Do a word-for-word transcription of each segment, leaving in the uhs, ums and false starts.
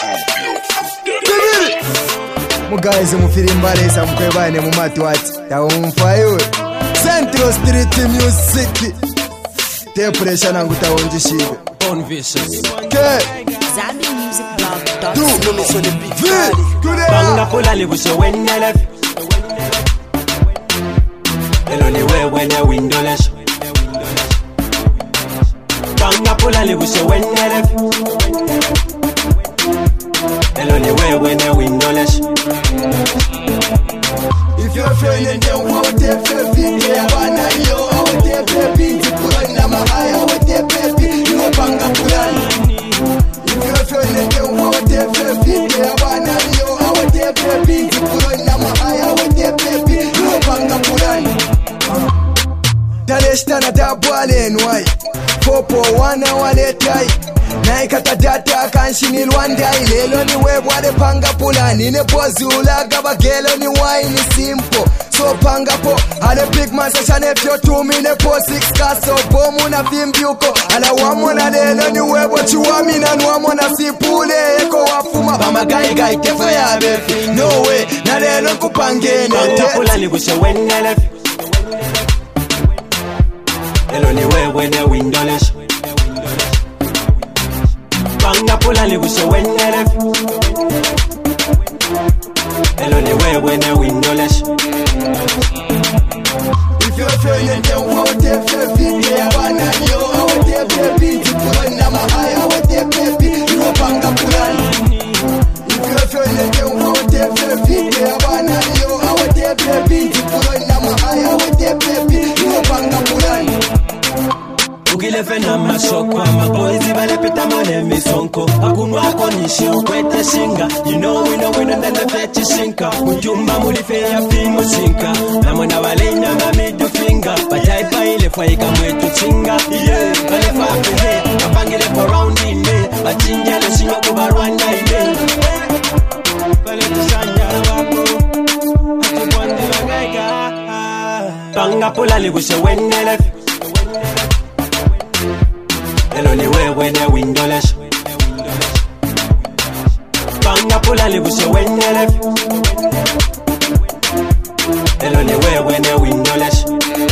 Mugaze mufirimbalesa mkwebane mumati wati taumfayo Central Street Music te pressure nangu taonjishibe Born Vicious ke Zambi Music Blog do no me so the big valley Banga pula libusho wenele Eloni wewe na windowless Banga pula libusho wenele Eloni wewe na windowless If you're feeling down, I would take baby. Yeah, wanna yo, I would take baby. Put on my high, I would take baby. You a banga pulani. If you're feeling down, I would take baby. Yeah, wanna yo, I would take baby. Put on my high, I would take baby. You a banga pulani. Daleshta na dabwale nwai. Popo wana wale tai. Naikata data kanshini Rwanda ilelo ni webwale panga pulani ne pozi ulaga bagelo ni wine simple so panga po ale big man session if you two me ne po six kaso bomu na fimbiuko ala wamo na lelo ni webo chiwami na nwamo na sipule eko wafuma bama gai gai kefa ya befi no way na lelo kupangene Banga pulani bushe wenele Eloni wewe na windowless Banga pula libushe wenele Eloni wewe na windowless If you're feeling down, I would take baby. Yeah, wanna yo, I would take baby. Put on my high, I would take baby. You a banga pulani. If you're feeling down, I would take baby. Yeah, wanna yo, I would take baby. Put on my high, I would take baby. You a banga pulani. Ugile fena masoko ama boys ibale pita mone misonko Akunwa konishi ukwete shinga You know we know we know nende fechi shinka Ujumba mulife ya fimu shinka Na mwana wale ina mami do finger Bajaipa ile faika mwetu chinga Yeah, wale fafi he Kapangile for round in me Bachinja le shinga kubarwanda ine Pale tushanya wako Atukwandi wagaika Banga pula libushe wenele Eloni wewe na windowless Banga pula libushe wenele Eloni wewe na windowless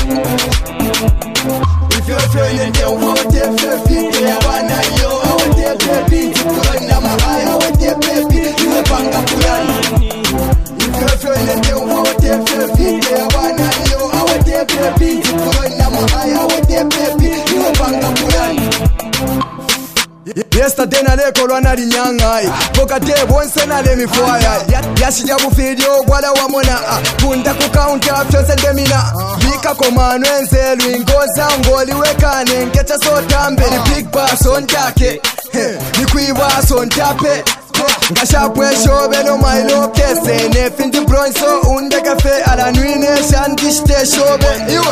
If you're feeling down, I would take baby. Yeah, wanna yo, I would take baby. Put on my high, I would take baby. You a banga pulani. If you're feeling down, I would take baby. Yeah, wanna yo, I would take baby. Put on my high, I would take baby. You a banga pulani. Yesterday na leko lwana linyangai Pokate bonse na lemi fwaya Yashija bufidio gwala wa mona Kunda kukaunta fyose demina Bika komano enzelu ingoza ngoli wekane Nkecha sotambe ni big bass on jake Ni kuiwa son tape Ngashapwe shobe no mailo kese Nefindi bronzo unde kafe ala nwine shandishte shobe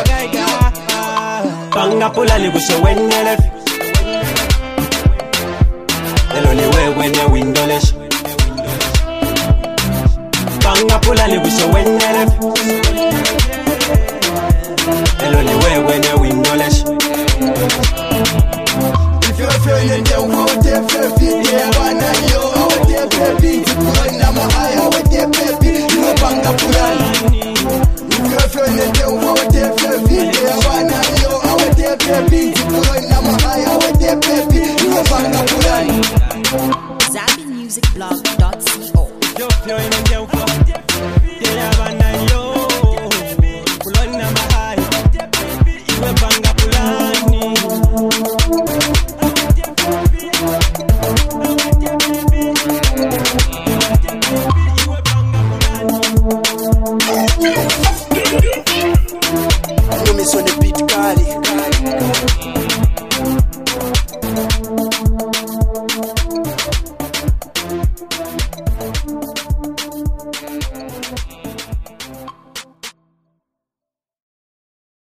Banga pula libushe wenele Eloni wewe na windowless Banga pula libushe wenele Eloni wewe na windowless If you're feeling down, I would take baby. Yeah, wanna yo, I would take baby. Put on my high, I would take baby. You a banga pulani. If you're feeling down, I would take baby. Yeah, wanna yo, I would take baby. Put on my high, I would take baby. You a banga pulani. Zambi Music Blog dot co Yo, yo, yo, yo, yo, yo, yo, yo, yo, yo,